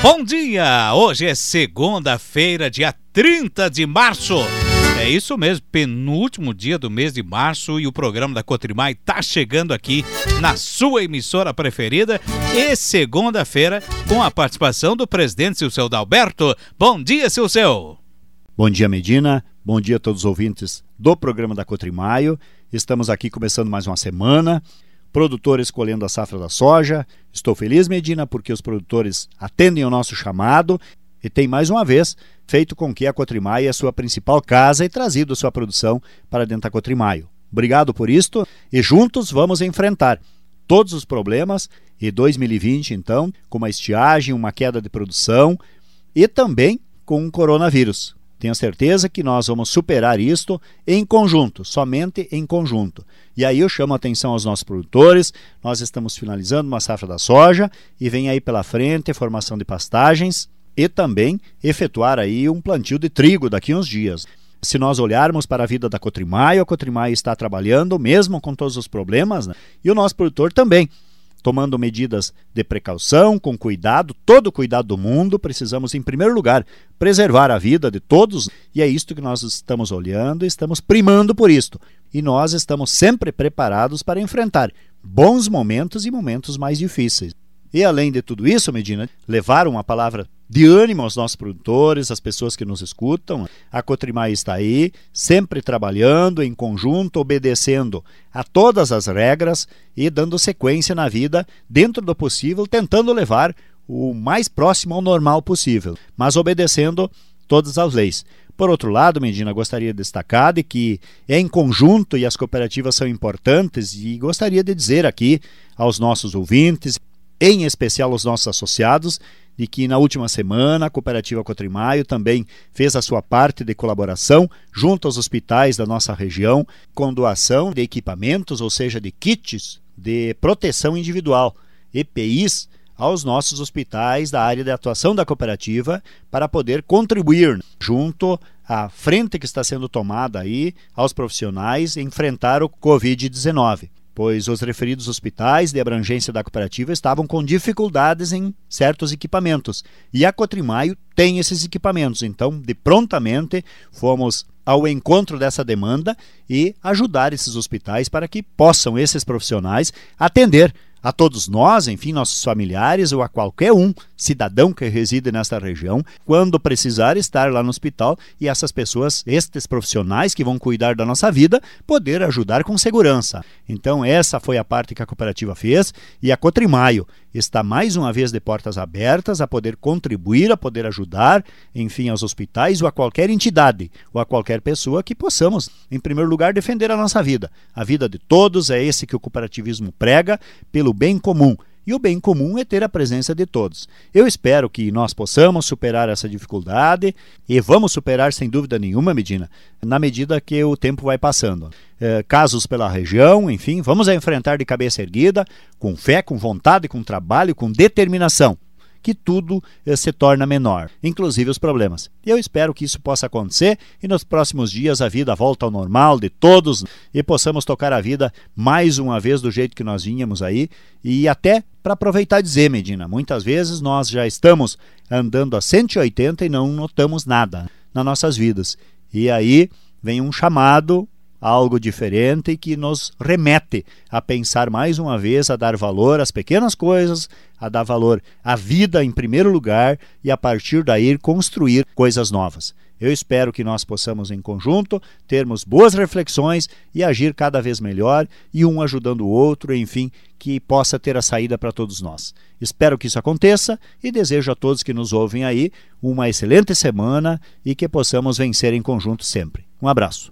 Bom dia! Hoje é segunda-feira, dia 30 de março. É isso mesmo, penúltimo dia do mês de março e o programa da Cotrimai tá chegando aqui na sua emissora preferida e segunda-feira com a participação do presidente Silceu Dalberto. Bom dia, Silceu! Bom dia, Medina. Bom dia a todos os ouvintes do programa da Cotrimai. Estamos aqui começando mais uma semana. Produtores colhendo a safra da soja. Estou feliz, Medina, porque os produtores atendem o nosso chamado e tem mais uma vez feito com que a Cotrimai é a sua principal casa e trazido sua produção para dentro da Cotrimai. Obrigado por isto e juntos vamos enfrentar todos os problemas e 2020, então, com uma estiagem, uma queda de produção e também com o coronavírus. Tenho certeza que nós vamos superar isto em conjunto, somente em conjunto. E aí eu chamo a atenção aos nossos produtores, nós estamos finalizando uma safra da soja e vem aí pela frente formação de pastagens e também efetuar aí um plantio de trigo daqui a uns dias. Se nós olharmos para a vida da Cotrimai, a Cotrimai está trabalhando mesmo com todos os problemas, né? E o nosso produtor também. Tomando medidas de precaução, com cuidado, todo o cuidado do mundo, precisamos, em primeiro lugar, preservar a vida de todos, e é isto que nós estamos olhando e estamos primando por isto. E nós estamos sempre preparados para enfrentar bons momentos e momentos mais difíceis. E além de tudo isso, Medina, levar uma palavra de ânimo aos nossos produtores, às pessoas que nos escutam. A Cotrimai está aí, sempre trabalhando em conjunto, obedecendo a todas as regras e dando sequência na vida, dentro do possível, tentando levar o mais próximo ao normal possível, mas obedecendo todas as leis. Por outro lado, Medina, gostaria de destacar de que é em conjunto e as cooperativas são importantes e gostaria de dizer aqui aos nossos ouvintes, em especial aos nossos associados, de que na última semana a Cooperativa Cotrimai também fez a sua parte de colaboração junto aos hospitais da nossa região com doação de equipamentos, ou seja, de kits de proteção individual, EPIs, aos nossos hospitais da área de atuação da cooperativa para poder contribuir junto à frente que está sendo tomada aí aos profissionais enfrentar o Covid-19. Pois os referidos hospitais de abrangência da cooperativa estavam com dificuldades em certos equipamentos. E a Cotrimai tem esses equipamentos, então, de prontamente, fomos ao encontro dessa demanda e ajudar esses hospitais para que possam esses profissionais atender a todos nós, enfim, nossos familiares ou a qualquer cidadão que reside nesta região, quando precisar estar lá no hospital e essas pessoas, estes profissionais que vão cuidar da nossa vida, poder ajudar com segurança. Então essa foi a parte que a cooperativa fez e a Cotrimai está mais uma vez de portas abertas a poder contribuir, a poder ajudar, enfim, aos hospitais ou a qualquer entidade ou a qualquer pessoa que possamos, em primeiro lugar, defender a nossa vida. A vida de todos é esse que o cooperativismo prega, pelo bem comum. E o bem comum é ter a presença de todos. Eu espero que nós possamos superar essa dificuldade e vamos superar sem dúvida nenhuma, Medina, na medida que o tempo vai passando. Casos pela região, enfim, vamos enfrentar de cabeça erguida, com fé, com vontade, com trabalho, com determinação, que tudo se torna menor, inclusive os problemas. E eu espero que isso possa acontecer e nos próximos dias a vida volta ao normal de todos e possamos tocar a vida mais uma vez do jeito que nós vínhamos aí e até para aproveitar e dizer, Medina, muitas vezes nós já estamos andando a 180 e não notamos nada nas nossas vidas. E aí vem um chamado, algo diferente que nos remete a pensar mais uma vez, a dar valor às pequenas coisas, a dar valor à vida em primeiro lugar e a partir daí construir coisas novas. Eu espero que nós possamos em conjunto termos boas reflexões e agir cada vez melhor e um ajudando o outro, enfim, que possa ter a saída para todos nós. Espero que isso aconteça e desejo a todos que nos ouvem aí uma excelente semana e que possamos vencer em conjunto sempre. Um abraço.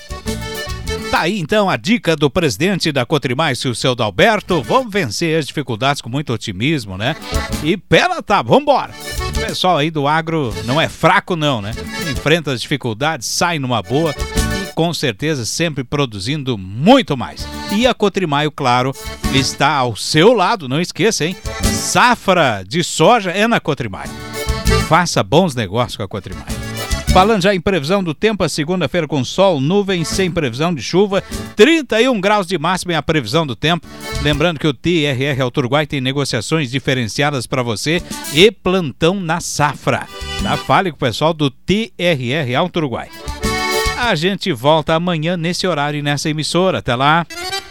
Tá aí então a dica do presidente da Cotrimai, Silceu Dalberto. Vamos vencer as dificuldades com muito otimismo, né? E pé na tábua, vambora! O pessoal aí do agro não é fraco não, né? Enfrenta as dificuldades, sai numa boa e com certeza sempre produzindo muito mais. E a Cotrimai, claro, está ao seu lado, não esqueça, hein? Safra de soja é na Cotrimai. Faça bons negócios com a Cotrimai. Falando já em previsão do tempo, a segunda-feira com sol, nuvens, sem previsão de chuva, 31 graus de máxima é a previsão do tempo. Lembrando que o TRR Alto Uruguai tem negociações diferenciadas para você e plantão na safra. Tá? Fale com o pessoal do TRR Alto Uruguai. A gente volta amanhã nesse horário e nessa emissora. Até lá!